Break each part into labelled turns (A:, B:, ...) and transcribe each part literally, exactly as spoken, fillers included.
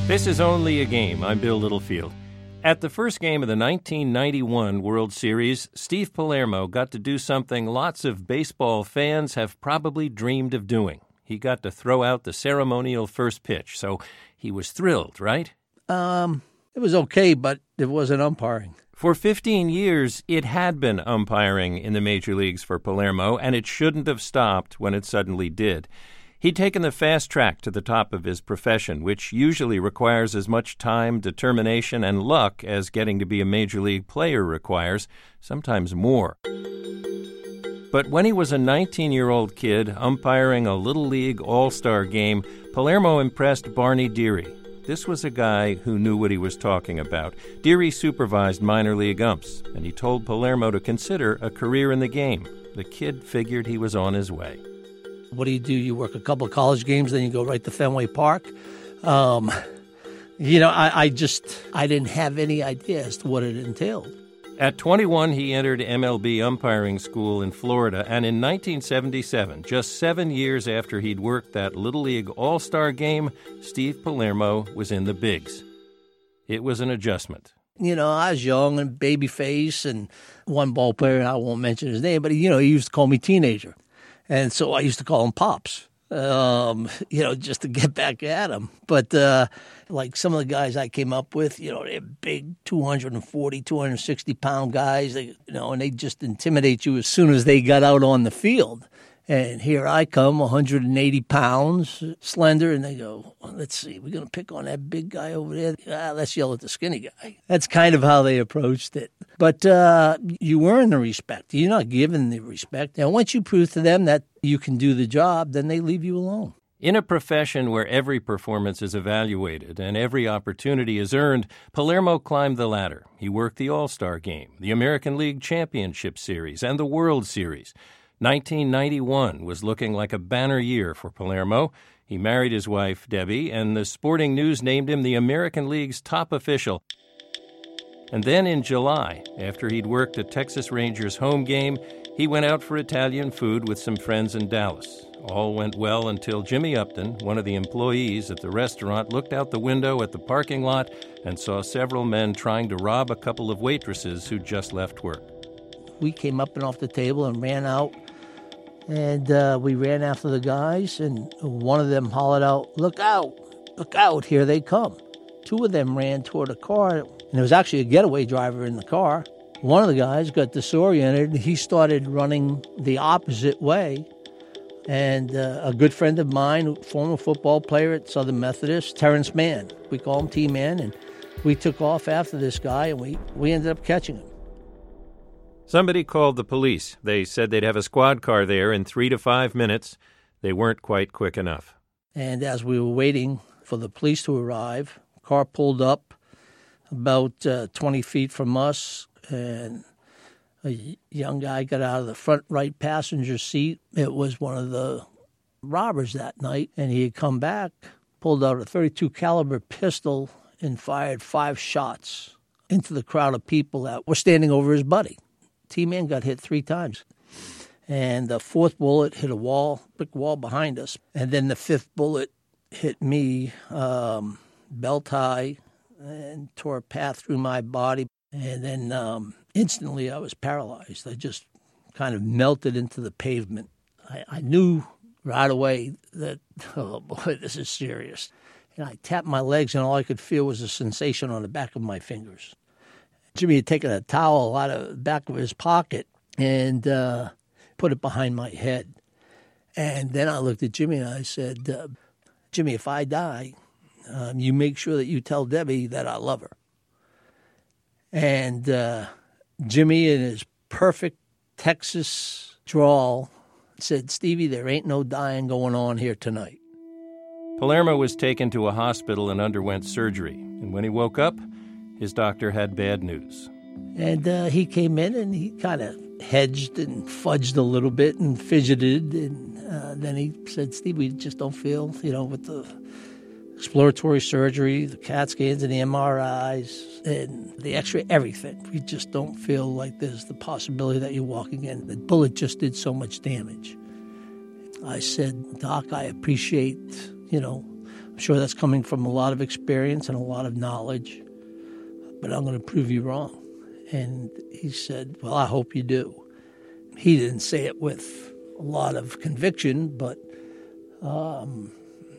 A: This is Only a Game. I'm Bill Littlefield. At the first game of the nineteen ninety-one World Series, Steve Palermo got to do something lots of baseball fans have probably dreamed of doing. He got to throw out the ceremonial first pitch, so he was thrilled, right?
B: Um, it was okay, but it wasn't umpiring.
A: For fifteen years, it had been umpiring in the major leagues for Palermo, and it shouldn't have stopped when it suddenly did. He'd taken the fast track to the top of his profession, which usually requires as much time, determination, and luck as getting to be a major league player requires, sometimes more. But when he was a nineteen-year-old kid umpiring a Little League All-Star game, Palermo impressed Barney Deary. This was a guy who knew what he was talking about. Deary supervised minor league umps, and he told Palermo to consider a career in the game. The kid figured he was on his way.
B: What do you do? You work a couple of college games, then you go right to Fenway Park. Um, you know, I, I just, I didn't have any idea as to what it entailed.
A: At twenty-one, he entered M L B umpiring school in Florida, and in nineteen seventy-seven, just seven years after he'd worked that Little League All-Star game, Steve Palermo was in the bigs. It was an adjustment.
B: You know, I was young and baby face, and one ball player, I won't mention his name, but, you know, he used to call me teenager. And so I used to call him Pops, um, you know, just to get back at him. But uh, like some of the guys I came up with, you know, they're big two forty, two sixty pound guys, they, you know, and they just intimidate you as soon as they got out on the field. And here I come, one hundred eighty pounds, slender, and they go, well, let's see, we're going to pick on that big guy over there. Ah, let's yell at the skinny guy. That's kind of how they approached it. But uh, you earn the respect. You're not given the respect. And once you prove to them that you can do the job, then they leave you alone.
A: In a profession where every performance is evaluated and every opportunity is earned, Palermo climbed the ladder. He worked the All-Star Game, the American League Championship Series, and the World Series. nineteen ninety-one was looking like a banner year for Palermo. He married his wife, Debbie, and the Sporting News named him the American League's top official. And then in July, after he'd worked a Texas Rangers home game, he went out for Italian food with some friends in Dallas. All went well until Jimmy Upton, one of the employees at the restaurant, looked out the window at the parking lot and saw several men trying to rob a couple of waitresses who'd just left work.
B: We came up and off the table and ran out, and uh, we ran after the guys, and one of them hollered out, "Look out, look out, here they come." Two of them ran toward a car, and there was actually a getaway driver in the car. One of the guys got disoriented. He started running the opposite way, and uh, a good friend of mine, former football player at Southern Methodist, Terrence Mann, we call him T-Man, and we took off after this guy, and we, we ended up catching him.
A: Somebody called the police. They said they'd have a squad car there in three to five minutes. They weren't quite quick enough.
B: And as we were waiting for the police to arrive, a car pulled up about uh, twenty feet from us, and a young guy got out of the front right passenger seat. It was one of the robbers that night, and he had come back, pulled out a thirty-two caliber pistol, and fired five shots into the crowd of people that were standing over his buddy. T-Man got hit three times. And the fourth bullet hit a wall, brick wall behind us. And then the fifth bullet hit me um, belt high and tore a path through my body. And then um, instantly I was paralyzed. I just kind of melted into the pavement. I, I knew right away that, oh boy, this is serious. And I tapped my legs, and all I could feel was a sensation on the back of my fingers. Jimmy had taken a towel out of the back of his pocket and uh, put it behind my head. And then I looked at Jimmy and I said, uh, Jimmy, if I die, um, you make sure that you tell Debbie that I love her. And uh, Jimmy, in his perfect Texas drawl, said, Stevie, there ain't no dying going on here tonight.
A: Palermo was taken to a hospital and underwent surgery. And when he woke up, his doctor had bad news.
B: And uh, he came in and he kind of hedged and fudged a little bit and fidgeted. And uh, then he said, Steve, we just don't feel, you know, with the exploratory surgery, the CAT scans and the M R Is and the x-ray, everything. We just don't feel like there's the possibility that you're walking in. The bullet just did so much damage. I said, Doc, I appreciate, you know, I'm sure that's coming from a lot of experience and a lot of knowledge, but I'm going to prove you wrong. And he said, well, I hope you do. He didn't say it with a lot of conviction, but um,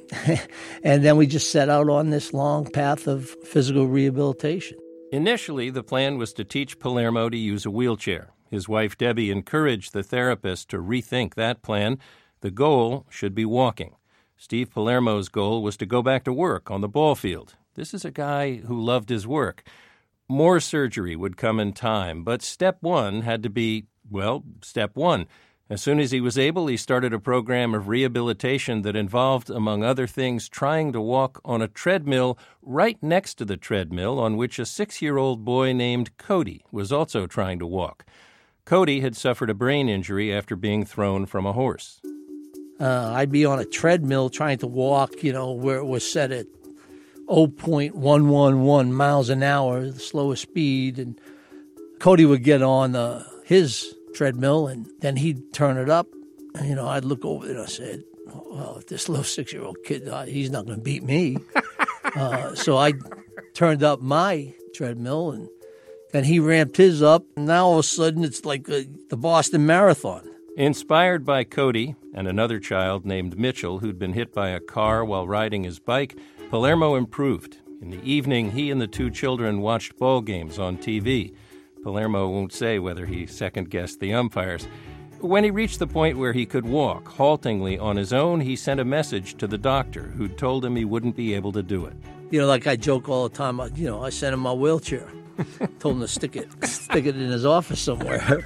B: and then we just set out on this long path of physical rehabilitation.
A: Initially, the plan was to teach Palermo to use a wheelchair. His wife, Debbie, encouraged the therapist to rethink that plan. The goal should be walking. Steve Palermo's goal was to go back to work on the ball field. This is a guy who loved his work. More surgery would come in time, but step one had to be, well, step one. As soon as he was able, he started a program of rehabilitation that involved, among other things, trying to walk on a treadmill right next to the treadmill on which a six-year-old boy named Cody was also trying to walk. Cody had suffered a brain injury after being thrown from a horse.
B: Uh, I'd be on a treadmill trying to walk, you know, where it was set at zero point one one one miles an hour, the slowest speed, and Cody would get on uh, his treadmill, and then he'd turn it up. And, you know, I'd look over and I said, well, if this little six-year-old kid, uh, he's not going to beat me. uh, so I turned up my treadmill, and then he ramped his up, and now all of a sudden it's like uh, the Boston Marathon.
A: Inspired by Cody and another child named Mitchell who'd been hit by a car while riding his bike, Palermo improved. In the evening, he and the two children watched ball games on T V. Palermo won't say whether he second-guessed the umpires. When he reached the point where he could walk haltingly on his own, he sent a message to the doctor who'd told him he wouldn't be able to do it.
B: You know, like I joke all the time, you know, I sent him my wheelchair. Told him to stick it, stick it in his office somewhere.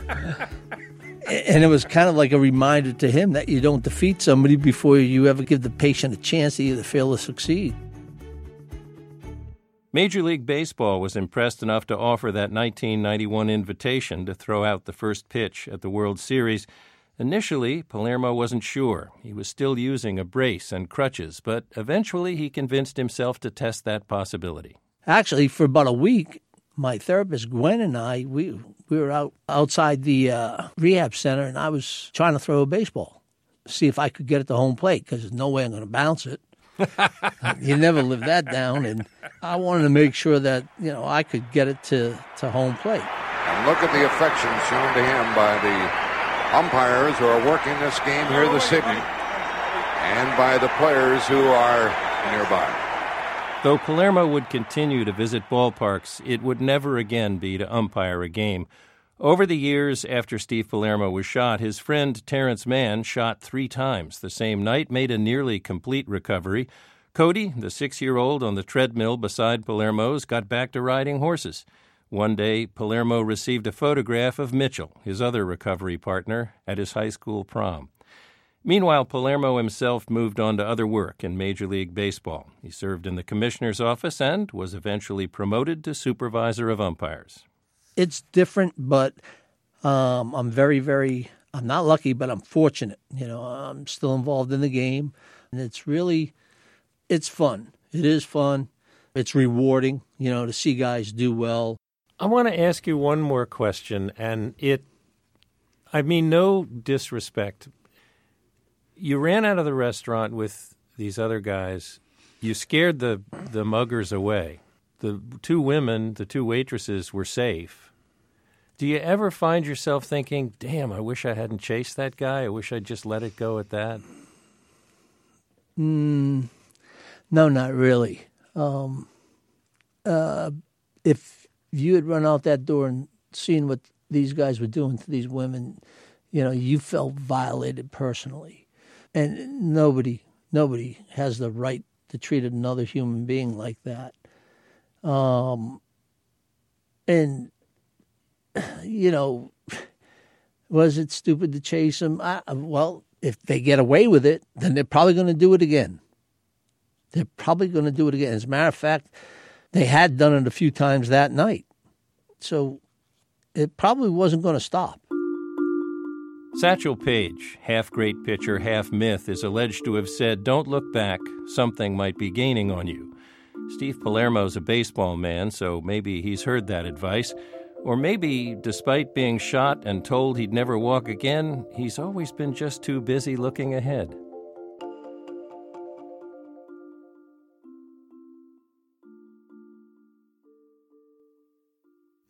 B: And it was kind of like a reminder to him that you don't defeat somebody before you ever give the patient a chance to either fail or succeed.
A: Major League Baseball was impressed enough to offer that nineteen ninety-one invitation to throw out the first pitch at the World Series. Initially, Palermo wasn't sure. He was still using a brace and crutches, but eventually he convinced himself to test that possibility.
B: Actually, for about a week, my therapist, Gwen, and I, we we were out outside the uh, rehab center, and I was trying to throw a baseball, see if I could get it to home plate, because there's no way I'm going to bounce it. You never live that down, and I wanted to make sure that, you know, I could get it to, to home plate.
C: And look at the affection shown to him by the umpires who are working this game here this evening, and by the players who are nearby.
A: Though Palermo would continue to visit ballparks, it would never again be to umpire a game. Over the years after Steve Palermo was shot, his friend Terrence Mann, shot three times the same night, made a nearly complete recovery. Cody, the six-year-old on the treadmill beside Palermo's, got back to riding horses. One day, Palermo received a photograph of Mitchell, his other recovery partner, at his high school prom. Meanwhile, Palermo himself moved on to other work in Major League Baseball. He served in the commissioner's office and was eventually promoted to supervisor of umpires.
B: It's different, but um, I'm very, very, I'm not lucky, but I'm fortunate. You know, I'm still involved in the game, and it's really, it's fun. It is fun. It's rewarding, you know, to see guys do well.
D: I want to ask you one more question, and it, I mean, no disrespect. You ran out of the restaurant with these other guys. You scared the, the muggers away. The two women, the two waitresses, were safe. Do you ever find yourself thinking, damn, I wish I hadn't chased that guy. I wish I'd just let it go at that?
B: Mm, no, not really. Um, uh, if you had run out that door and seen what these guys were doing to these women, you know, you felt violated personally. And nobody, nobody has the right to treat another human being like that. Um, and, you know, was it stupid to chase them? I, well, if they get away with it, then they're probably going to do it again. They're probably going to do it again. As a matter of fact, they had done it a few times that night. So it probably wasn't going to stop.
A: Satchel Paige, half-great pitcher, half-myth, is alleged to have said, "Don't look back. Something might be gaining on you." Steve Palermo's a baseball man, so maybe he's heard that advice. Or maybe, despite being shot and told he'd never walk again, he's always been just too busy looking ahead.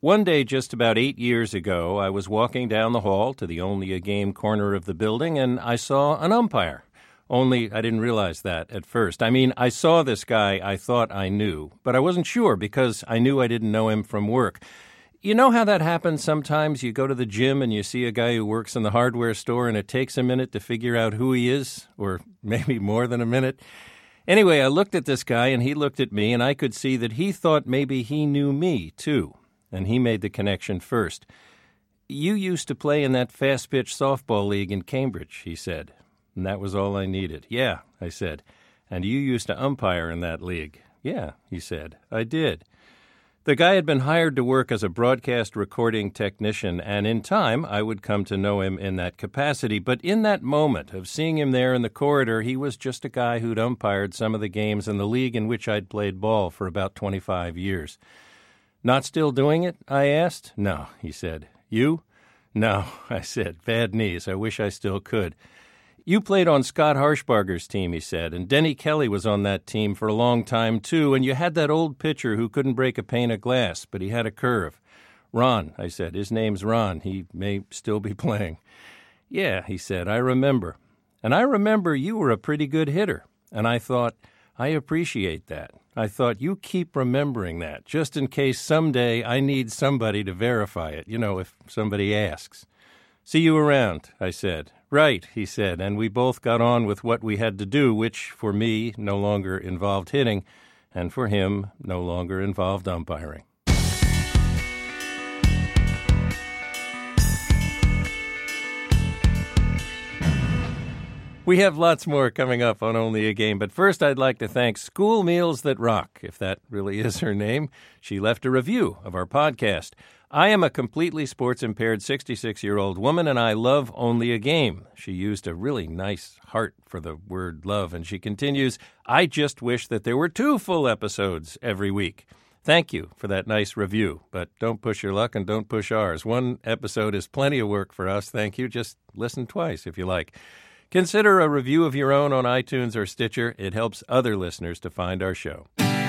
A: One day just about eight years ago, I was walking down the hall to the Only a Game corner of the building, and I saw an umpire. Only I didn't realize that at first. I mean, I saw this guy I thought I knew, but I wasn't sure because I knew I didn't know him from work. You know how that happens sometimes? You go to the gym and you see a guy who works in the hardware store and it takes a minute to figure out who he is, or maybe more than a minute. Anyway, I looked at this guy and he looked at me, and I could see that he thought maybe he knew me, too. And he made the connection first. "You used to play in that fast-pitch softball league in Cambridge," he said. And that was all I needed. "Yeah," I said. "And you used to umpire in that league." "Yeah," he said. "I did." The guy had been hired to work as a broadcast recording technician, and in time I would come to know him in that capacity. But in that moment of seeing him there in the corridor, he was just a guy who'd umpired some of the games in the league in which I'd played ball for about twenty-five years. "Not still doing it?" I asked. "No," he said. "You?" "No," I said. "Bad knees. I wish I still could." "You played on Scott Harshbarger's team," he said, "and Denny Kelly was on that team for a long time, too, and you had that old pitcher who couldn't break a pane of glass, but he had a curve." "Ron," I said. "His name's Ron. He may still be playing." "Yeah," he said, "I remember. And I remember you were a pretty good hitter." And I thought, I appreciate that. I thought, you keep remembering that, just in case someday I need somebody to verify it, you know, if somebody asks. "See you around," I said. "Right," he said, and we both got on with what we had to do, which, for me, no longer involved hitting, and for him, no longer involved umpiring. We have lots more coming up on Only a Game, but first I'd like to thank School Meals That Rock, if that really is her name. She left a review of our podcast. "I am a completely sports-impaired sixty-six-year-old woman, and I love Only a Game." She used a really nice heart for the word love, and she continues, "I just wish that there were two full episodes every week." Thank you for that nice review, but don't push your luck and don't push ours. One episode is plenty of work for us. Thank you. Just listen twice if you like. Consider a review of your own on iTunes or Stitcher. It helps other listeners to find our show.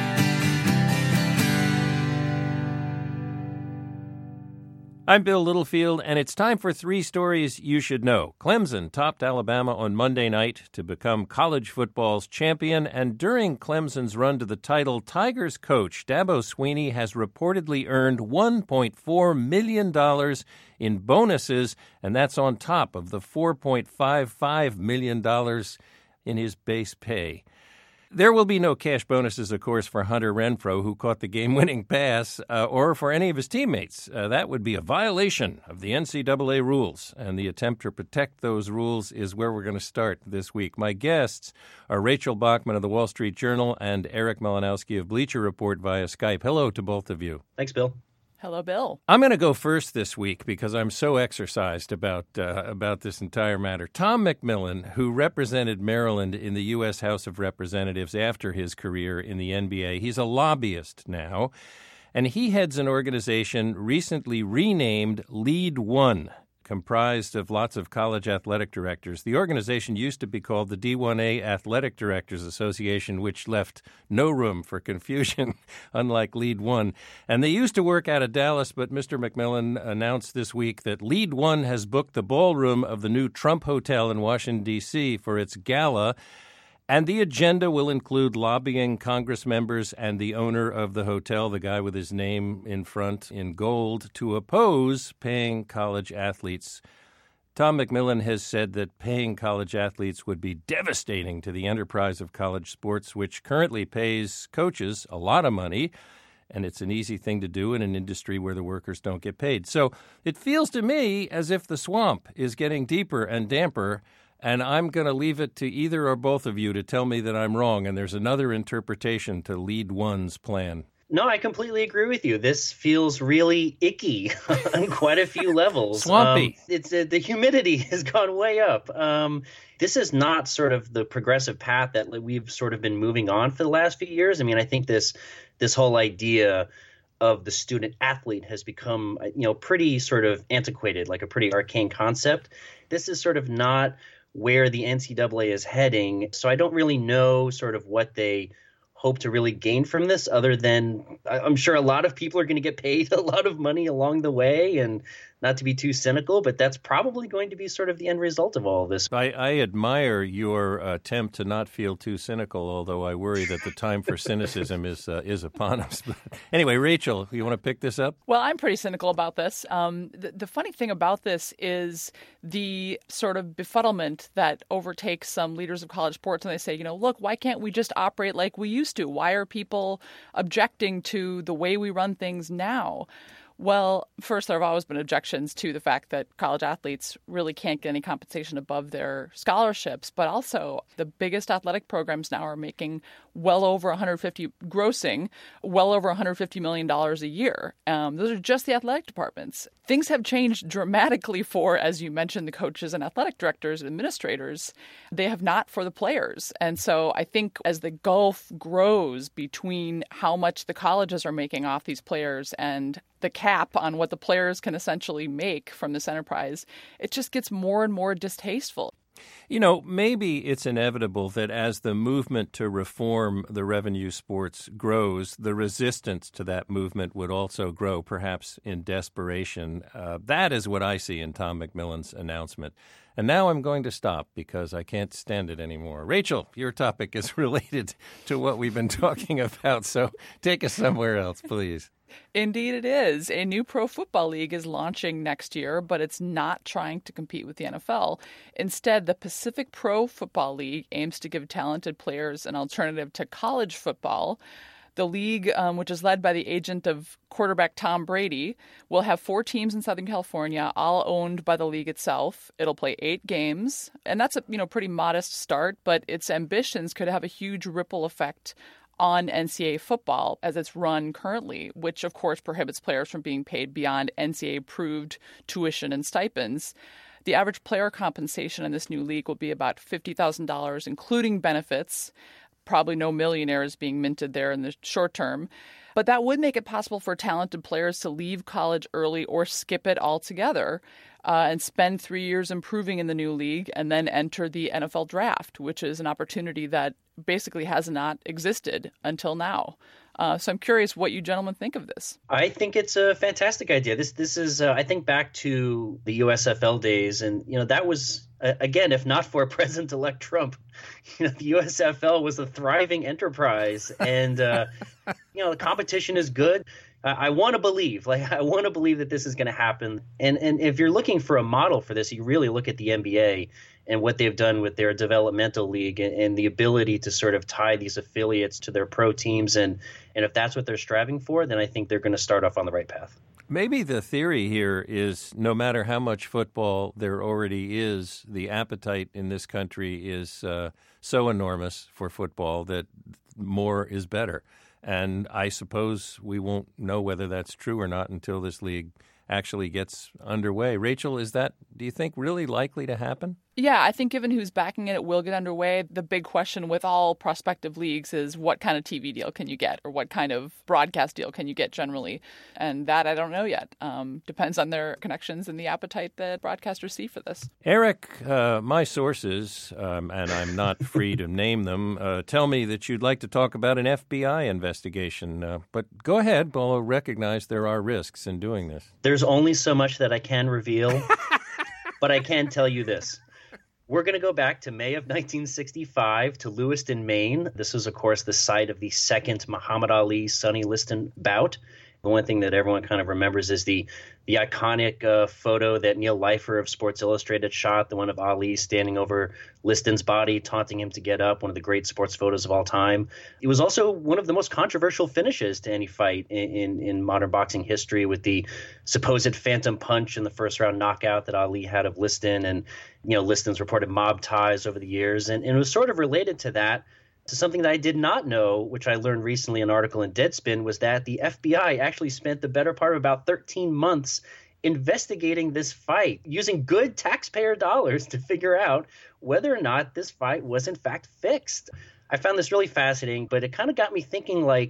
A: I'm Bill Littlefield, and it's time for three stories you should know. Clemson topped Alabama on Monday night to become college football's champion, and during Clemson's run to the title, Tigers coach Dabo Swinney has reportedly earned one point four million dollars in bonuses, and that's on top of the four point five five million dollars in his base pay. There will be no cash bonuses, of course, for Hunter Renfrow, who caught the game-winning pass, uh, or for any of his teammates. Uh, that would be a violation of the N C double A rules, and the attempt to protect those rules is where we're going to start this week. My guests are Rachel Bachman of the Wall Street Journal and Eric Malinowski of Bleacher Report via Skype. Hello to both of you.
E: Thanks, Bill.
F: Hello, Bill.
A: I'm going to go first this week because I'm so exercised about uh, about this entire matter. Tom McMillan, who represented Maryland in the U S House of Representatives after his career in the N B A, he's a lobbyist now, and he heads an organization recently renamed Lead One, comprised of lots of college athletic directors. The organization used to be called the D one A Athletic Directors Association, which left no room for confusion, unlike Lead One. And they used to work out of Dallas, but Mister McMillan announced this week that Lead One has booked the ballroom of the new Trump Hotel in Washington, D C for its gala. And the agenda will include lobbying Congress members and the owner of the hotel, the guy with his name in front in gold, to oppose paying college athletes. Tom McMillan has said that paying college athletes would be devastating to the enterprise of college sports, which currently pays coaches a lot of money, and it's an easy thing to do in an industry where the workers don't get paid. So it feels to me as if the swamp is getting deeper and damper, and I'm going to leave it to either or both of you to tell me that I'm wrong and there's another interpretation to Lead One's plan.
E: No, I completely agree with you. This feels really icky on quite a few levels.
A: Swampy.
E: Um, it's uh, the humidity has gone way up. Um, this is not sort of the progressive path that we've sort of been moving on for the last few years. I mean, I think this this whole idea of the student athlete has become, you know, pretty sort of antiquated, like a pretty arcane concept. This is sort of not where the N C double A is heading. So I don't really know sort of what they hope to really gain from this other than I'm sure a lot of people are going to get paid a lot of money along the way, and not to be too cynical, but that's probably going to be sort of the end result of all of this.
A: I, I admire your attempt to not feel too cynical, although I worry that the time for cynicism is uh, is upon us. But anyway, Rachel, you want to pick this up?
F: Well, I'm pretty cynical about this. Um, the, the funny thing about this is the sort of befuddlement that overtakes some leaders of college sports, and they say, you know, look, why can't we just operate like we used to? Why are people objecting to the way we run things now? Well, first, there have always been objections to the fact that college athletes really can't get any compensation above their scholarships. But also, the biggest athletic programs now are making well over one hundred fifty, grossing well over one hundred fifty million dollars a year. Um, those are just the athletic departments. Things have changed dramatically for, as you mentioned, the coaches and athletic directors and administrators. They have not for the players. And so I think as the gulf grows between how much the colleges are making off these players and the cap on what the players can essentially make from this enterprise, it just gets more and more distasteful.
A: You know, maybe it's inevitable that as the movement to reform the revenue sports grows, the resistance to that movement would also grow, perhaps in desperation. Uh, that is what I see in Tom McMillan's announcement. And now I'm going to stop because I can't stand it anymore. Rachel, your topic is related to what we've been talking about, so take us somewhere else, please.
F: Indeed it is. A new pro football league is launching next year, but it's not trying to compete with the N F L. Instead, the Pacific Pro Football League aims to give talented players an alternative to college football. The league, um, which is led by the agent of quarterback Tom Brady, will have four teams in Southern California, all owned by the league itself. It'll play eight games, and that's a you know pretty modest start, but its ambitions could have a huge ripple effect on N C double A football as it's run currently, which of course prohibits players from being paid beyond N C double A-approved tuition and stipends. The average player compensation in this new league will be about fifty thousand dollars, including benefits. Probably no millionaires being minted there in the short term. But that would make it possible for talented players to leave college early or skip it altogether uh, and spend three years improving in the new league and then enter the N F L draft, which is an opportunity that basically has not existed until now. Uh, so I'm curious what you gentlemen think of this.
E: I think it's a fantastic idea. This this is, uh, I think, back to the U S F L days. And, you know, that was, uh, again, if not for President-elect Trump, you know, the U S F L was a thriving enterprise. And, uh, you know, the competition is good. Uh, I want to believe, like, I want to believe that this is going to happen. And and if you're looking for a model for this, you really look at the N B A and what they've done with their developmental league and, and the ability to sort of tie these affiliates to their pro teams. And, and if that's what they're striving for, then I think they're going to start off on the right path.
A: Maybe the theory here is no matter how much football there already is, the appetite in this country is uh, so enormous for football that more is better. And I suppose we won't know whether that's true or not until this league actually gets underway. Rachel, is that, do you think, really likely to happen?
F: Yeah, I think given who's backing it, it will get underway. The big question with all prospective leagues is what kind of T V deal can you get or what kind of broadcast deal can you get generally? And that I don't know yet. Um, depends on their connections and the appetite that broadcasters see for this.
A: Eric, uh, my sources, um, and I'm not free to name them, uh, tell me that you'd like to talk about an F B I investigation. Uh, but go ahead, although recognize there are risks in doing this.
E: There's only so much that I can reveal, but I can tell you this. We're going to go back to May of nineteen sixty-five to Lewiston, Maine. This was, of course, the site of the second Muhammad Ali Sonny Liston bout. The one thing that everyone kind of remembers is the the iconic uh, photo that Neil Leifer of Sports Illustrated shot, the one of Ali standing over Liston's body, taunting him to get up, one of the great sports photos of all time. It was also one of the most controversial finishes to any fight in, in, in modern boxing history, with the supposed phantom punch in the first round knockout that Ali had of Liston, and you know Liston's reported mob ties over the years. And, and it was sort of related to that. So something that I did not know, which I learned recently in an article in Deadspin, was that the F B I actually spent the better part of about thirteen months investigating this fight, using good taxpayer dollars to figure out whether or not this fight was in fact fixed. I found this really fascinating, but it kind of got me thinking, like,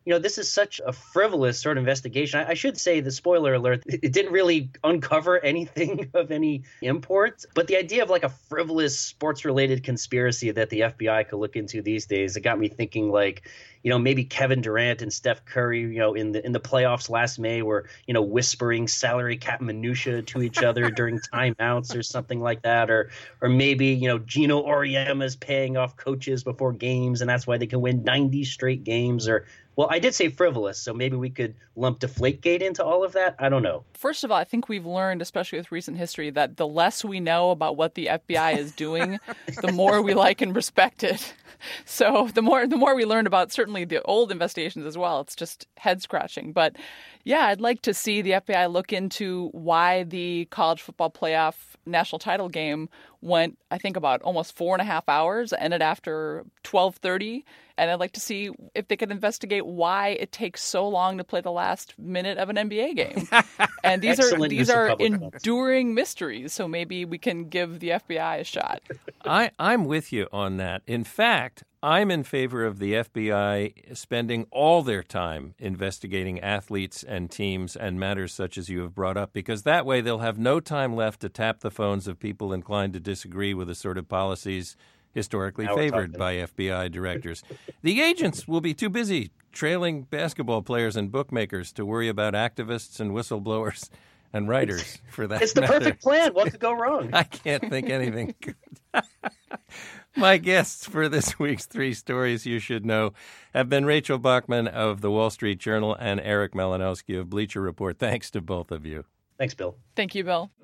E: you know, this is such a frivolous sort of investigation. I, I should say, the spoiler alert, it, it didn't really uncover anything of any import. But the idea of like a frivolous sports-related conspiracy that the F B I could look into these days, it got me thinking like, you know, maybe Kevin Durant and Steph Curry, you know, in the in the playoffs last May were, you know, whispering salary cap minutia to each other during timeouts or something like that. Or or maybe, you know, Gino Auriemma is paying off coaches before games, and that's why they can win ninety straight games. Or, well, I did say frivolous, so maybe we could lump Deflategate into all of that. I don't know.
F: First of all, I think we've learned, especially with recent history, that the less we know about what the F B I is doing, the more we like and respect it. So the more the more we learn about certainly the old investigations as well, it's just head scratching. But yeah, I'd like to see the F B I look into why the college football playoff national title game went, I think, about almost four and a half hours, ended after twelve thirty. And I'd like to see if they could investigate why it takes so long to play the last minute of an N B A game. And these are these are enduring mysteries. So maybe we can give the F B I a shot.
A: I, I'm with you on that. In fact, I'm in favor of the F B I spending all their time investigating athletes and teams and matters such as you have brought up, because that way they'll have no time left to tap the phones of people inclined to disagree with the sort of policies historically
E: now
A: favored by F B I directors. The agents will be too busy trailing basketball players and bookmakers to worry about activists and whistleblowers and writers for that
E: It's the
A: matter.
E: perfect plan. What could go wrong?
A: I can't think anything good. My guests for this week's Three Stories You Should Know have been Rachel Bachman of The Wall Street Journal and Eric Malinowski of Bleacher Report. Thanks to both of you.
E: Thanks, Bill.
F: Thank you, Bill.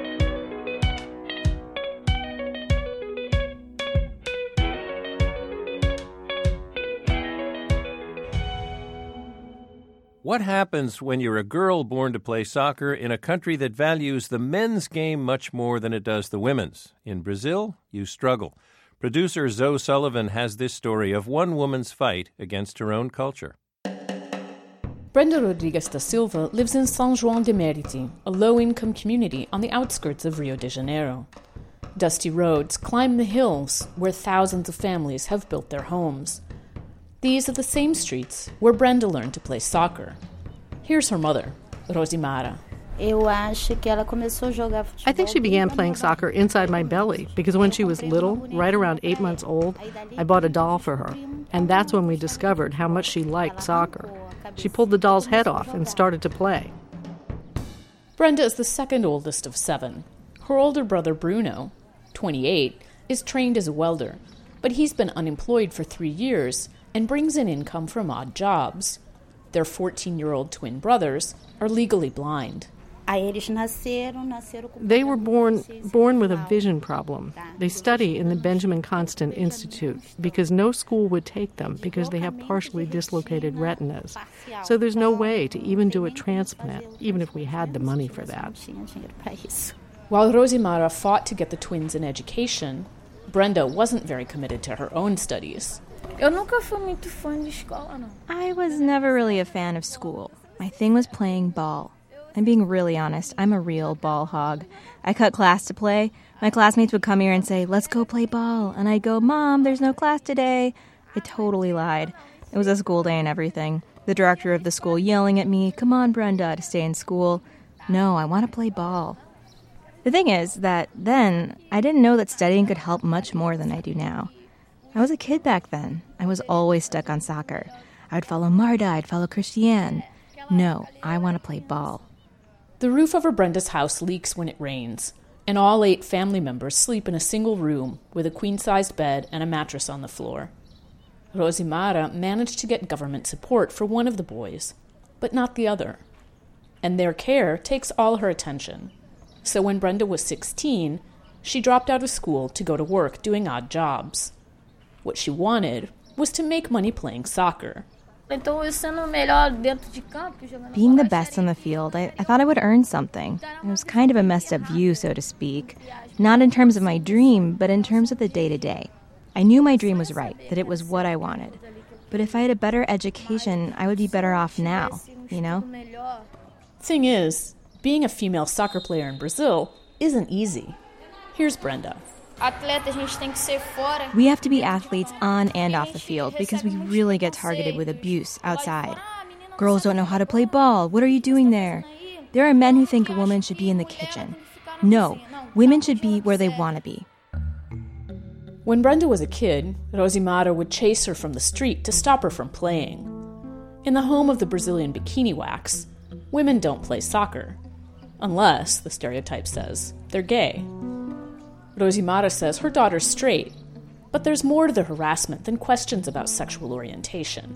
A: What happens when you're a girl born to play soccer in a country that values the men's game much more than it does the women's? In Brazil, you struggle. Producer Zoe Sullivan has this story of one woman's fight against her own culture.
G: Brenda Rodrigues da Silva lives in São João de Meriti, a low-income community on the outskirts of Rio de Janeiro. Dusty roads climb the hills where thousands of families have built their homes. These are the same streets where Brenda learned to play soccer. Here's her mother, Rosimara.
H: I think she began playing soccer inside my belly because when she was little, right around eight months old, I bought a doll for her. And that's when we discovered how much she liked soccer. She pulled the doll's head off and started to play.
G: Brenda is the second oldest of seven. Her older brother, Bruno, twenty-eight, is trained as a welder, but he's been unemployed for three years and brings in income from odd jobs. Their fourteen-year-old twin brothers are legally blind.
H: They were born born with a vision problem. They study in the Benjamin Constant Institute because no school would take them because they have partially dislocated retinas. So there's no way to even do a transplant, even if we had the money for that.
G: While Rosimara fought to get the twins an education, Brenda wasn't very committed to her own studies.
I: I was never really a fan of school. My thing was playing ball. I'm being really honest. I'm a real ball hog. I cut class to play. My classmates would come here and say, let's go play ball. And I'd go, Mom, there's no class today. I totally lied. It was a school day and everything. The director of the school yelling at me, come on, Brenda, to stay in school. No, I want to play ball. The thing is that then I didn't know that studying could help much more than I do now. I was a kid back then. I was always stuck on soccer. I'd follow Marta, I'd follow Christiane. No, I want to play ball.
G: The roof over Brenda's house leaks when it rains, and all eight family members sleep in a single room with a queen-sized bed and a mattress on the floor. Rosimara managed to get government support for one of the boys, but not the other. And their care takes all her attention. So when Brenda was sixteen, she dropped out of school to go to work doing odd jobs. What she wanted was to make money playing soccer.
I: Being the best on the field, I, I thought I would earn something. It was kind of a messed up view, so to speak. Not in terms of my dream, but in terms of the day-to-day. I knew my dream was right, that it was what I wanted. But if I had a better education, I would be better off now, you know?
G: Thing is, being a female soccer player in Brazil isn't easy. Here's Brenda.
I: We have to be athletes on and off the field because we really get targeted with abuse outside. Girls don't know how to play ball. What are you doing there? There are men who think a woman should be in the kitchen. No, women should be where they want to be.
G: When Brenda was a kid, Rosimara would chase her from the street to stop her from playing. In the home of the Brazilian bikini wax, women don't play soccer. Unless, the stereotype says, they're gay. Rosimara says her daughter's straight, but there's more to the harassment than questions about sexual orientation.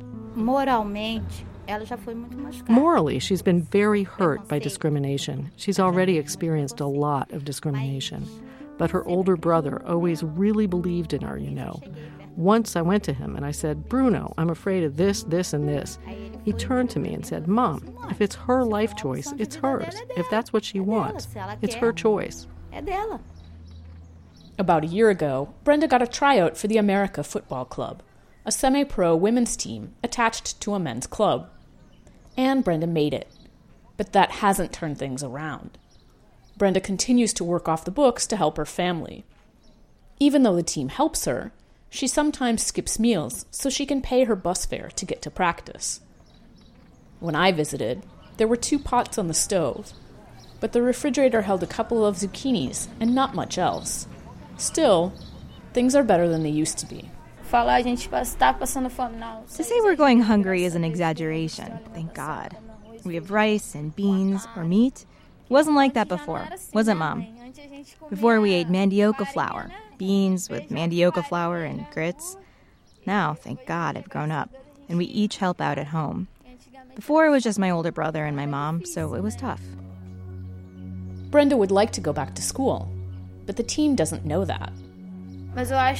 H: Morally, she's been very hurt by discrimination. She's already experienced a lot of discrimination. But her older brother always really believed in her, you know. Once I went to him and I said, Bruno, I'm afraid of this, this, and this. He turned to me and said, Mom, if it's her life choice, it's hers. If that's what she wants, it's her choice.
G: About a year ago, Brenda got a tryout for the America Football Club, a semi-pro women's team attached to a men's club. And Brenda made it. But that hasn't turned things around. Brenda continues to work off the books to help her family. Even though the team helps her, she sometimes skips meals so she can pay her bus fare to get to practice. When I visited, there were two pots on the stove, but the refrigerator held a couple of zucchinis and not much else. Still, things are better than they used to be.
I: To say we're going hungry is an exaggeration, thank God. We have rice and beans or meat. It wasn't like that before, was it, Mom? Before we ate mandioca flour, beans with mandioca flour and grits. Now, thank God, I've grown up, and we each help out at home. Before, it was just my older brother and my mom, so it was tough.
G: Brenda would like to go back to school, but the team doesn't know that.
I: I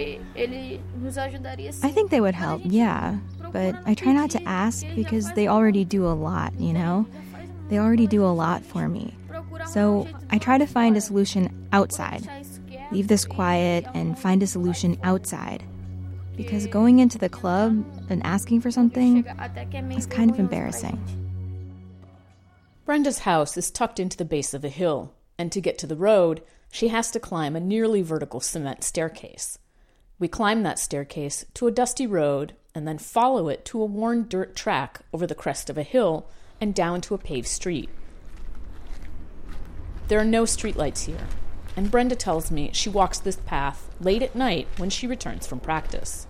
I: think they would help, yeah, but I try not to ask because they already do a lot, you know? They already do a lot for me. So I try to find a solution outside. Leave this quiet and find a solution outside. Because going into the club and asking for something is kind of embarrassing.
G: Brenda's house is tucked into the base of a hill, and to get to the road, she has to climb a nearly vertical cement staircase. We climb that staircase to a dusty road and then follow it to a worn dirt track over the crest of a hill and down to a paved street. There are no streetlights here, and Brenda tells me she walks this path late at night when she returns from practice.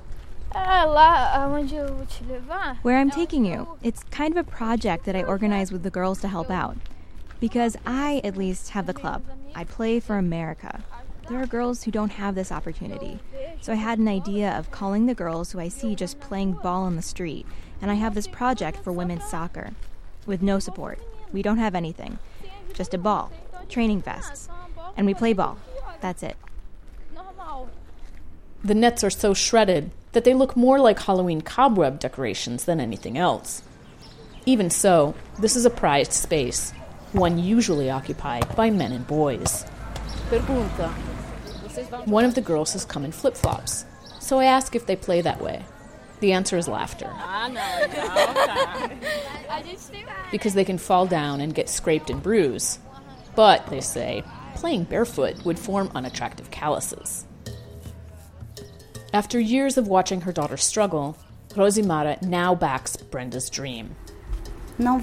I: Where I'm taking you, it's kind of a project that I organize with the girls to help out. Because I, at least, have the club. I play for America. There are girls who don't have this opportunity. So I had an idea of calling the girls who I see just playing ball on the street, and I have this project for women's soccer. With no support. We don't have anything. Just a ball, training vests, and we play ball. That's it.
G: The nets are so shredded that they look more like Halloween cobweb decorations than anything else. Even so, this is a prized space, one usually occupied by men and boys. One of the girls has come in flip-flops, so I ask if they play that way. The answer is laughter. Because they can fall down and get scraped and bruised. But, they say, playing barefoot would form unattractive calluses. After years of watching her daughter struggle, Rosimara now backs Brenda's dream.
H: I'm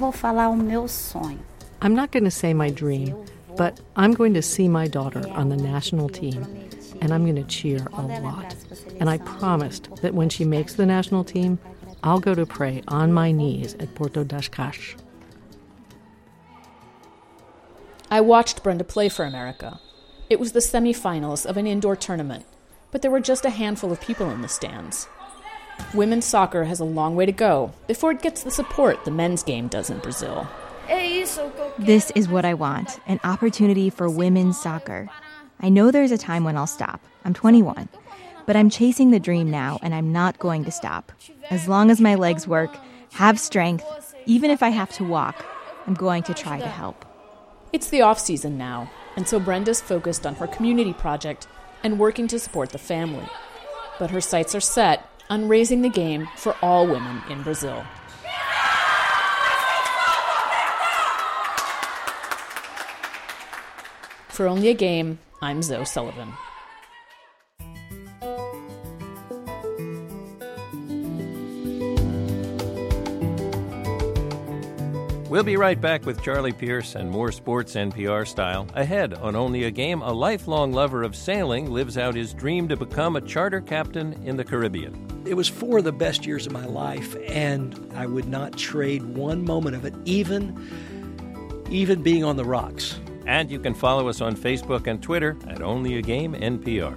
H: not going to say my dream, but I'm going to see my daughter on the national team, and I'm going to cheer a lot. And I promised that when she makes the national team, I'll go to pray on my knees at Porto das Caixas.
G: I watched Brenda play for America. It was the semifinals of an indoor tournament, but there were just a handful of people in the stands. Women's soccer has a long way to go before it gets the support the men's game does in Brazil.
I: This is what I want, an opportunity for women's soccer. I know there's a time when I'll stop. I'm twenty-one. But I'm chasing the dream now, and I'm not going to stop. As long as my legs work, have strength, even if I have to walk, I'm going to try to help.
G: It's the off-season now, and so Brenda's focused on her community project and working to support the family. But her sights are set on raising the game for all women in Brazil. For Only a Game, I'm Zoe Sullivan.
A: We'll be right back with Charlie Pierce and more sports N P R style. Ahead on Only a Game, a lifelong lover of sailing lives out his dream to become a charter captain in the Caribbean.
J: It was four of the best years of my life, and I would not trade one moment of it, even, even being on the rocks.
A: And you can follow us on Facebook and Twitter at Only a Game N P R.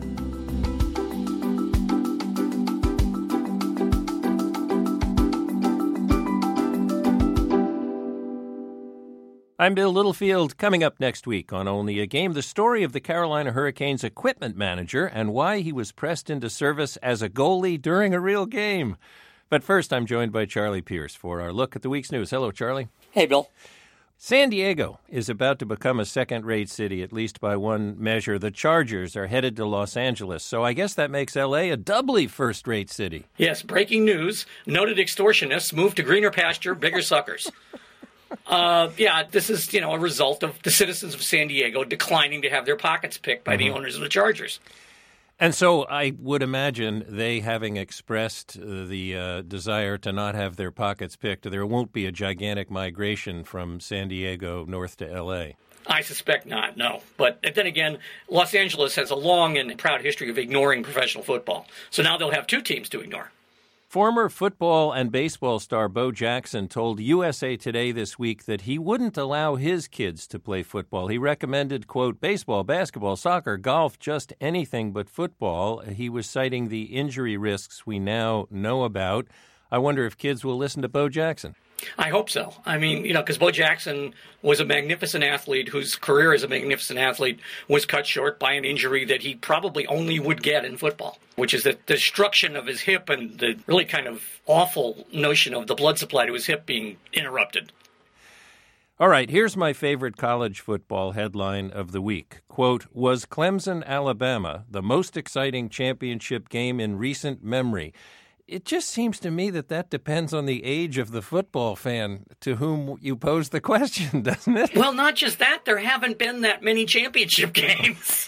A: I'm Bill Littlefield. Coming up next week on Only a Game, the story of the Carolina Hurricanes equipment manager and why he was pressed into service as a goalie during a real game. But first, I'm joined by Charlie Pierce for our look at the week's news. Hello, Charlie.
K: Hey, Bill.
A: San Diego is about to become a second-rate city, at least by one measure. The Chargers are headed to Los Angeles, so I guess that makes L A a doubly first-rate city.
K: Yes, breaking news. Noted extortionists move to greener pasture, bigger suckers. Uh, yeah, this is, you know, a result of the citizens of San Diego declining to have their pockets picked by mm-hmm. the owners of the Chargers.
A: And so I would imagine they having expressed uh, the uh, desire to not have their pockets picked, there won't be a gigantic migration from San Diego north to L A.
K: I suspect not, no. But then again, Los Angeles has a long and proud history of ignoring professional football. So now they'll have two teams to ignore.
A: Former football and baseball star Bo Jackson told U S A Today this week that he wouldn't allow his kids to play football. He recommended, quote, baseball, basketball, soccer, golf, just anything but football. He was citing the injury risks we now know about. I wonder if kids will listen to Bo Jackson.
K: I hope so. I mean, you know, because Bo Jackson was a magnificent athlete whose career as a magnificent athlete was cut short by an injury that he probably only would get in football, which is the destruction of his hip and the really kind of awful notion of the blood supply to his hip being interrupted.
A: All right, here's my favorite college football headline of the week. Quote, was Clemson, Alabama the most exciting championship game in recent memory? It just seems to me that that depends on the age of the football fan to whom you pose the question, doesn't it?
K: Well, not just that. There haven't been that many championship games.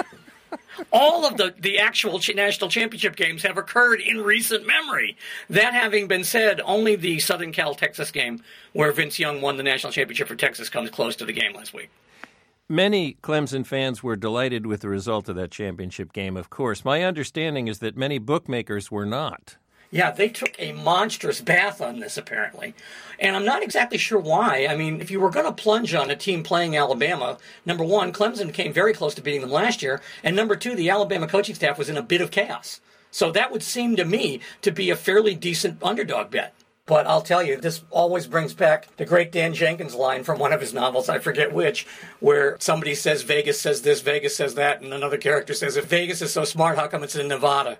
K: All of the, the actual national championship games have occurred in recent memory. That having been said, only the Southern Cal-Texas game where Vince Young won the national championship for Texas comes close to the game last week.
A: Many Clemson fans were delighted with the result of that championship game, of course. My understanding is that many bookmakers were not.
K: Yeah, they took a monstrous bath on this, apparently. And I'm not exactly sure why. I mean, if you were going to plunge on a team playing Alabama, number one, Clemson came very close to beating them last year. And number two, the Alabama coaching staff was in a bit of chaos. So that would seem to me to be a fairly decent underdog bet. But I'll tell you, this always brings back the great Dan Jenkins line from one of his novels, I forget which, where somebody says Vegas says this, Vegas says that, and another character says, if Vegas is so smart, how come it's in Nevada?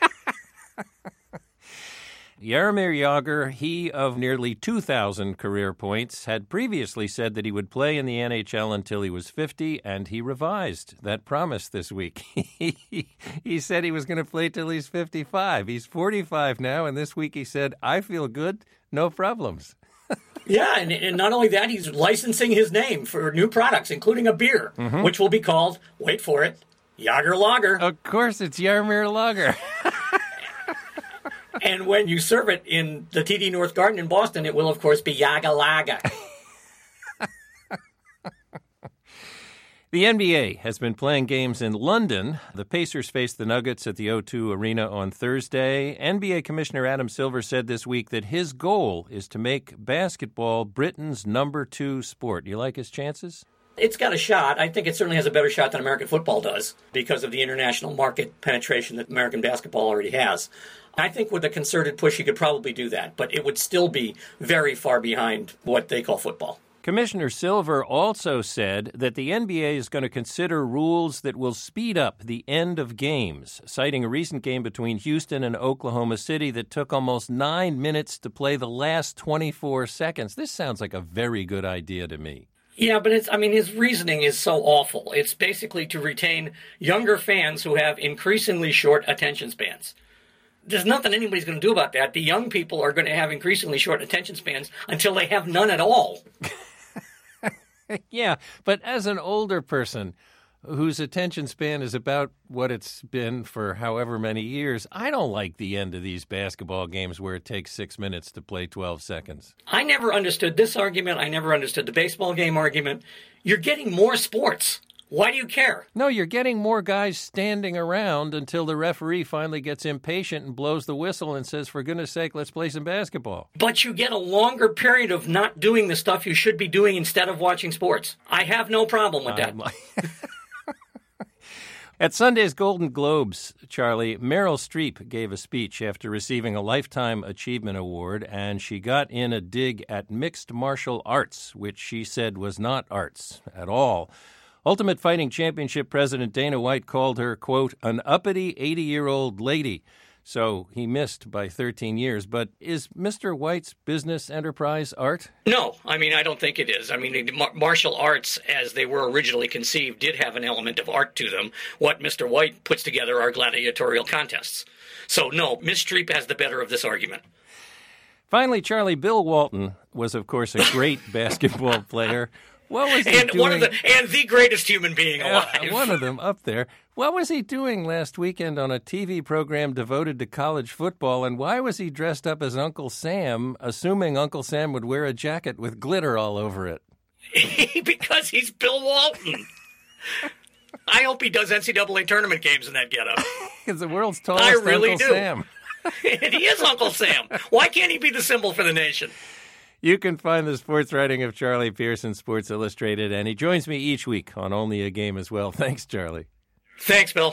A: Jaromir Jagr, he of nearly two thousand career points, had previously said that he would play in the N H L until he was fifty, and he revised that promise this week. He said he was going to play till he's fifty-five. He's forty-five now, and this week he said, I feel good, no problems.
K: Yeah, and, and not only that, he's licensing his name for new products, including a beer, mm-hmm. which will be called, wait for it, Jagr Lager.
A: Of course, it's Jaromir Lager.
K: And when you serve it in the T D North Garden in Boston, it will, of course, be Yaga Laga.
A: The N B A has been playing games in London. The Pacers faced the Nuggets at the O two Arena on Thursday. N B A Commissioner Adam Silver said this week that his goal is to make basketball Britain's number two sport. You like his chances?
K: It's got a shot. I think it certainly has a better shot than American football does because of the international market penetration that American basketball already has. I think with a concerted push, you could probably do that, but it would still be very far behind what they call football.
A: Commissioner Silver also said that the N B A is going to consider rules that will speed up the end of games, citing a recent game between Houston and Oklahoma City that took almost nine minutes to play the last twenty-four seconds. This sounds like a very good idea to me.
K: Yeah, but it's, I mean, his reasoning is so awful. It's basically to retain younger fans who have increasingly short attention spans. There's nothing anybody's going to do about that. The young people are going to have increasingly short attention spans until they have none at all.
A: Yeah, but as an older person, whose attention span is about what it's been for however many years, I don't like the end of these basketball games where it takes six minutes to play twelve seconds.
K: I never understood this argument. I never understood the baseball game argument. You're getting more sports. Why do you care?
A: No, you're getting more guys standing around until the referee finally gets impatient and blows the whistle and says, for goodness sake, let's play some basketball.
K: But you get a longer period of not doing the stuff you should be doing instead of watching sports. I have no problem with that.
A: At Sunday's Golden Globes, Charlie, Meryl Streep gave a speech after receiving a Lifetime Achievement Award, and she got in a dig at mixed martial arts, which she said was not arts at all. Ultimate Fighting Championship President Dana White called her, quote, an uppity eighty-year-old lady. So he missed by thirteen years. But is Mister White's business enterprise art?
K: No, I mean, I don't think it is. I mean, the mar- martial arts, as they were originally conceived, did have an element of art to them. What Mister White puts together are gladiatorial contests. So, no, Miss Streep has the better of this argument.
A: Finally, Charlie, Bill Walton was, of course, a great basketball player. What was he
K: and
A: doing?
K: One of the and the greatest human being alive.
A: Uh, one of them up there. What was he doing last weekend on a T V program devoted to college football, and why was he dressed up as Uncle Sam, assuming Uncle Sam would wear a jacket with glitter all over it?
K: Because he's Bill Walton. I hope he does N C double A tournament games in that getup.
A: He's the world's tallest
K: I really
A: Uncle
K: do.
A: Sam.
K: And he is Uncle Sam. Why can't he be the symbol for the nation?
A: You can find the sports writing of Charlie Pierce in Sports Illustrated, and he joins me each week on Only a Game as well. Thanks, Charlie.
K: Thanks, Bill.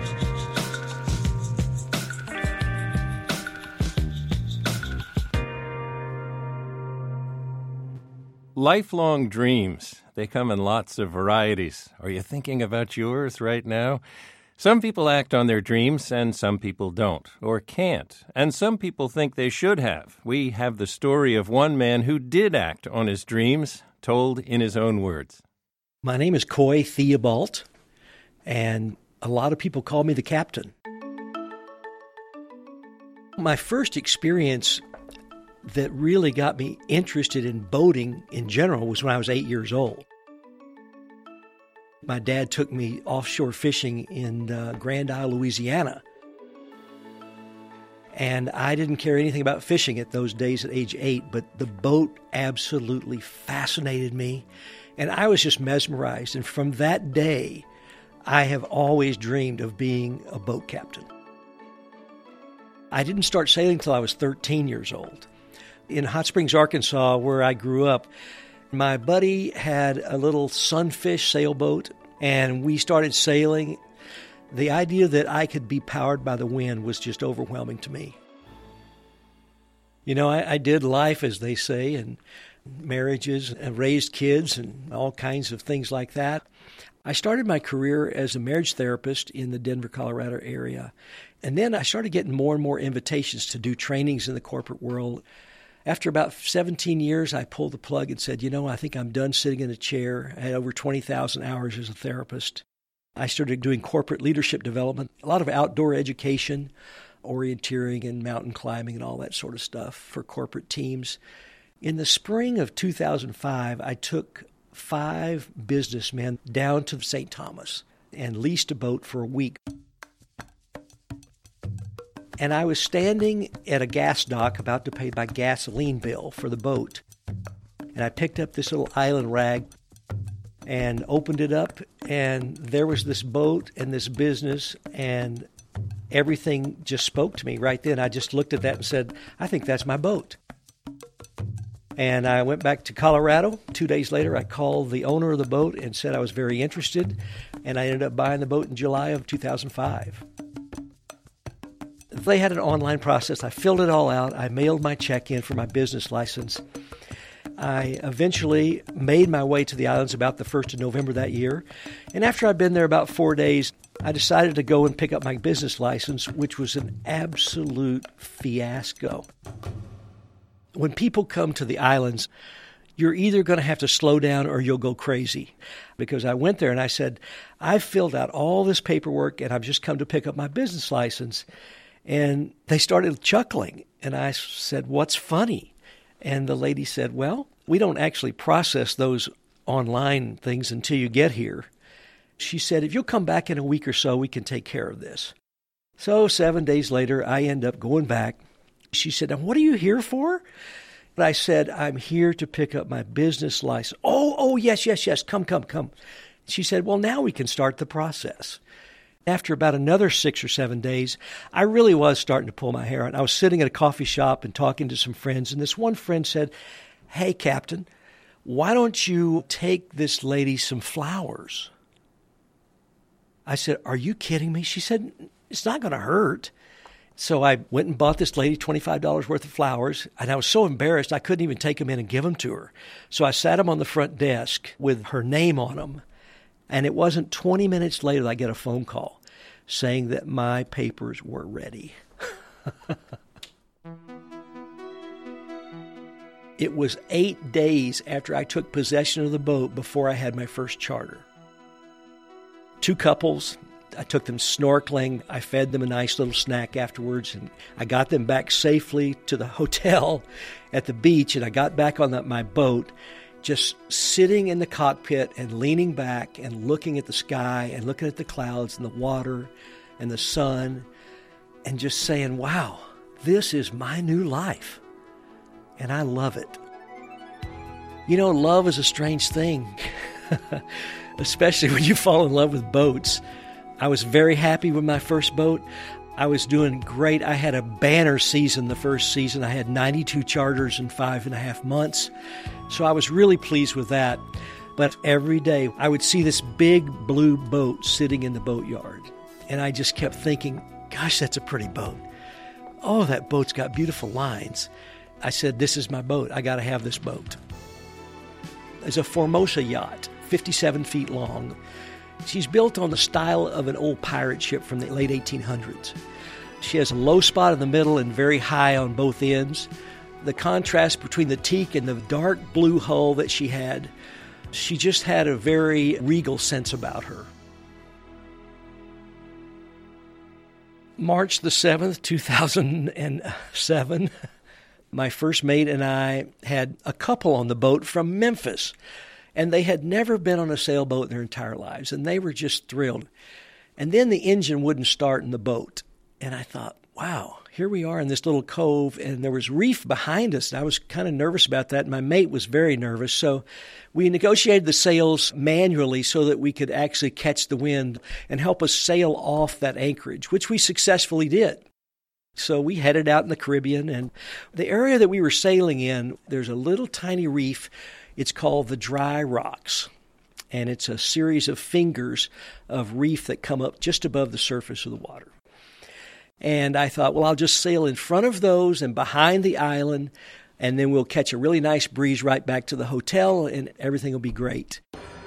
A: Lifelong dreams. They come in lots of varieties. Are you thinking about yours right now? Some people act on their dreams, and some people don't, or can't. And some people think they should have. We have the story of one man who did act on his dreams, told in his own words.
J: My name is Coy Theobald, and a lot of people call me the captain. My first experience that really got me interested in boating in general was when I was eight years old. My dad took me offshore fishing in uh, Grand Isle, Louisiana. And I didn't care anything about fishing at those days at age eight, but the boat absolutely fascinated me. And I was just mesmerized. And from that day, I have always dreamed of being a boat captain. I didn't start sailing until I was thirteen years old. In Hot Springs, Arkansas, where I grew up, my buddy had a little Sunfish sailboat, and we started sailing. The idea that I could be powered by the wind was just overwhelming to me. You know, I, I did life, as they say, and marriages, and raised kids, and all kinds of things like that. I started my career as a marriage therapist in the Denver, Colorado area. And then I started getting more and more invitations to do trainings in the corporate world. After about seventeen years, I pulled the plug and said, you know, I think I'm done sitting in a chair. I had over twenty thousand hours as a therapist. I started doing corporate leadership development, a lot of outdoor education, orienteering and mountain climbing and all that sort of stuff for corporate teams. In the spring of two thousand five, I took five businessmen down to Saint Thomas and leased a boat for a week. And I was standing at a gas dock about to pay my gasoline bill for the boat. And I picked up this little island rag and opened it up, and there was this boat and this business, and everything just spoke to me right then. I just looked at that and said, I think that's my boat. And I went back to Colorado. Two days later, I called the owner of the boat and said I was very interested, and I ended up buying the boat in July of two thousand five. They had an online process. I filled it all out. I mailed my check in for my business license. I eventually made my way to the islands about the first of November that year. And after I'd been there about four days, I decided to go and pick up my business license, which was an absolute fiasco. When people come to the islands, you're either going to have to slow down or you'll go crazy. Because I went there and I said, I've filled out all this paperwork and I've just come to pick up my business license. And they started chuckling. And I said, what's funny? And the lady said, well, we don't actually process those online things until you get here. She said, if you'll come back in a week or so, we can take care of this. So seven days later, I end up going back. She said, now what are you here for? And I said, I'm here to pick up my business license. Oh, oh, yes, yes, yes, come, come, come. She said, well, now we can start the process. After about another six or seven days, I really was starting to pull my hair out. I was sitting at a coffee shop and talking to some friends, and this one friend said, hey, Captain, why don't you take this lady some flowers? I said, are you kidding me? She said, it's not going to hurt. So I went and bought this lady twenty-five dollars worth of flowers, and I was so embarrassed I couldn't even take them in and give them to her. So I sat them on the front desk with her name on them, and it wasn't twenty minutes later that I get a phone call saying that my papers were ready. It was eight days after I took possession of the boat before I had my first charter. Two couples, I took them snorkeling. I fed them a nice little snack afterwards, and I got them back safely to the hotel at the beach, and I got back on the, my boat, just sitting in the cockpit and leaning back and looking at the sky and looking at the clouds and the water and the sun and just saying, wow, this is my new life, and I love it. You know, love is a strange thing, especially when you fall in love with boats. I was very happy with my first boat. I was doing great. I had a banner season the first season. I had ninety-two charters in five and a half months. So I was really pleased with that. But every day I would see this big blue boat sitting in the boatyard. And I just kept thinking, gosh, that's a pretty boat. Oh, that boat's got beautiful lines. I said, this is my boat. I got to have this boat. It's a Formosa yacht, fifty-seven feet long. She's built on the style of an old pirate ship from the late eighteen hundreds. She has a low spot in the middle and very high on both ends. The contrast between the teak and the dark blue hull that she had, she just had a very regal sense about her. March the seventh, two thousand seven, my first mate and I had a couple on the boat from Memphis. And they had never been on a sailboat in their entire lives, and they were just thrilled. And then the engine wouldn't start in the boat. And I thought, wow, here we are in this little cove, and there was reef behind us. And I was kind of nervous about that, and my mate was very nervous. So we negotiated the sails manually so that we could actually catch the wind and help us sail off that anchorage, which we successfully did. So we headed out in the Caribbean, and the area that we were sailing in, there's a little tiny reef. It's called the Dry Rocks, and it's a series of fingers of reef that come up just above the surface of the water. And I thought, well, I'll just sail in front of those and behind the island, and then we'll catch a really nice breeze right back to the hotel, and everything will be great.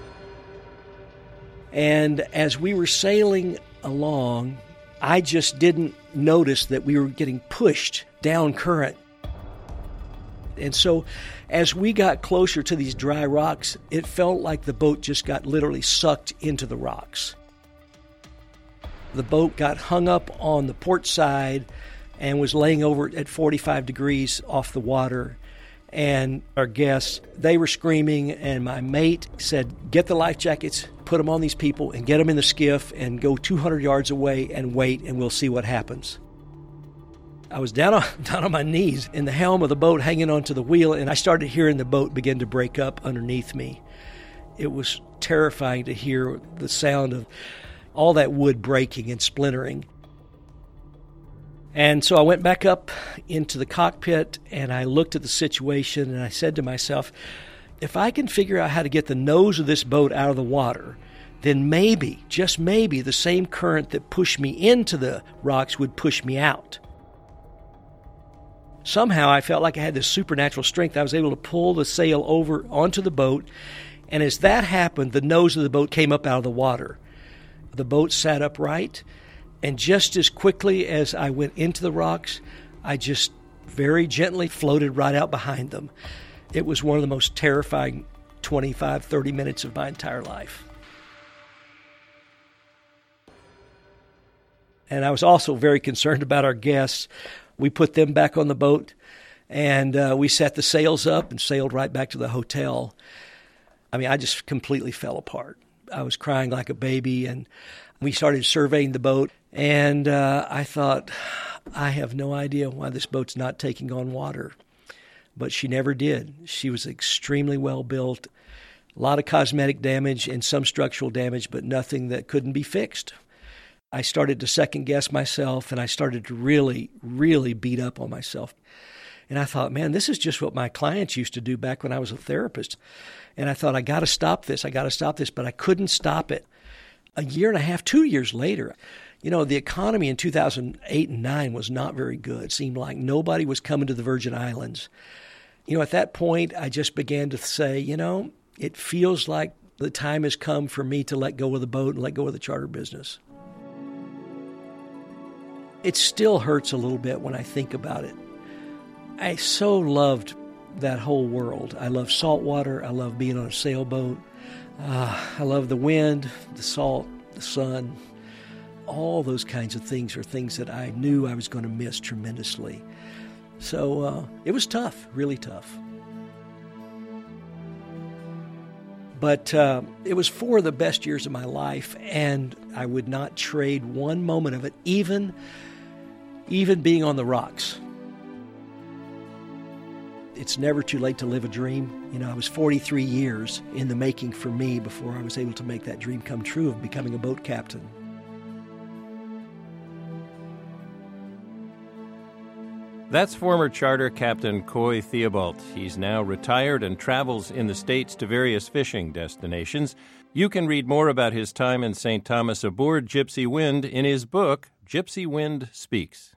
J: And as we were sailing along, I just didn't notice that we were getting pushed down current. And so as we got closer to these dry rocks, it felt like the boat just got literally sucked into the rocks. The boat got hung up on the port side and was laying over at forty-five degrees off the water. And our guests, they were screaming, and my mate said, get the life jackets, put them on these people, and get them in the skiff and go two hundred yards away and wait, and we'll see what happens. I was down on, down on my knees in the helm of the boat hanging onto the wheel, and I started hearing the boat begin to break up underneath me. It was terrifying to hear the sound of all that wood breaking and splintering. And so I went back up into the cockpit, and I looked at the situation, and I said to myself, if I can figure out how to get the nose of this boat out of the water, then maybe, just maybe, the same current that pushed me into the rocks would push me out. Somehow I felt like I had this supernatural strength. I was able to pull the sail over onto the boat, and as that happened, the nose of the boat came up out of the water. The boat sat upright, and just as quickly as I went into the rocks, I just very gently floated right out behind them. It was one of the most terrifying twenty-five, thirty minutes of my entire life. And I was also very concerned about our guests. We put them back on the boat, and uh, we set the sails up and sailed right back to the hotel. I mean, I just completely fell apart. I was crying like a baby, and we started surveying the boat, and uh, I thought, I have no idea why this boat's not taking on water. But she never did. She was extremely well built. A lot of cosmetic damage and some structural damage, but nothing that couldn't be fixed. I started to second guess myself, and I started to really, really beat up on myself. And I thought, man, this is just what my clients used to do back when I was a therapist. And I thought, I got to stop this. I got to stop this. But I couldn't stop it. A year and a half, two years later, you know, the economy in two thousand eight and nine was not very good. It seemed like nobody was coming to the Virgin Islands. You know, at that point, I just began to say, you know, it feels like the time has come for me to let go of the boat and let go of the charter business. It still hurts a little bit when I think about it. I so loved that whole world. I love saltwater. I love being on a sailboat. Uh, I love the wind, the salt, the sun. All those kinds of things are things that I knew I was going to miss tremendously. So uh, it was tough, really tough. But uh, it was four of the best years of my life, and I would not trade one moment of it, even, even being on the rocks. It's never too late to live a dream. You know, I was forty-three years in the making for me before I was able to make that dream come true of becoming a boat captain.
A: That's former charter captain Coy Theobald. He's now retired and travels in the States to various fishing destinations. You can read more about his time in Saint Thomas aboard Gypsy Wind in his book, Gypsy Wind Speaks.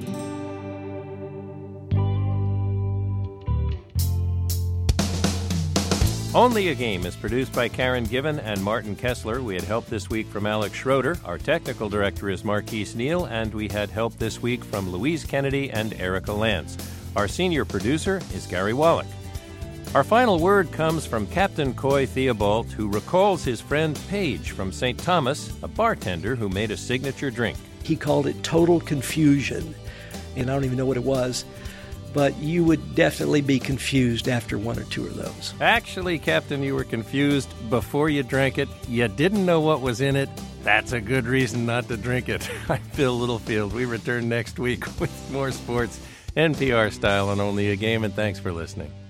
A: Only a Game is produced by Karen Given and Martin Kessler. We had help this week from Alex Schroeder. Our technical director is Marquise Neal, and we had help this week from Louise Kennedy and Erica Lance. Our senior producer is Gary Wallach. Our final word comes from Captain Coy Theobald, who recalls his friend Paige from Saint Thomas, a bartender who made a signature drink.
J: He called it total confusion, and I don't even know what it was. But you would definitely be confused after one or two of those.
A: Actually, Captain, you were confused before you drank it. You didn't know what was in it. That's a good reason not to drink it. I'm Phil Littlefield. We return next week with more sports, N P R style on Only a Game, and thanks for listening.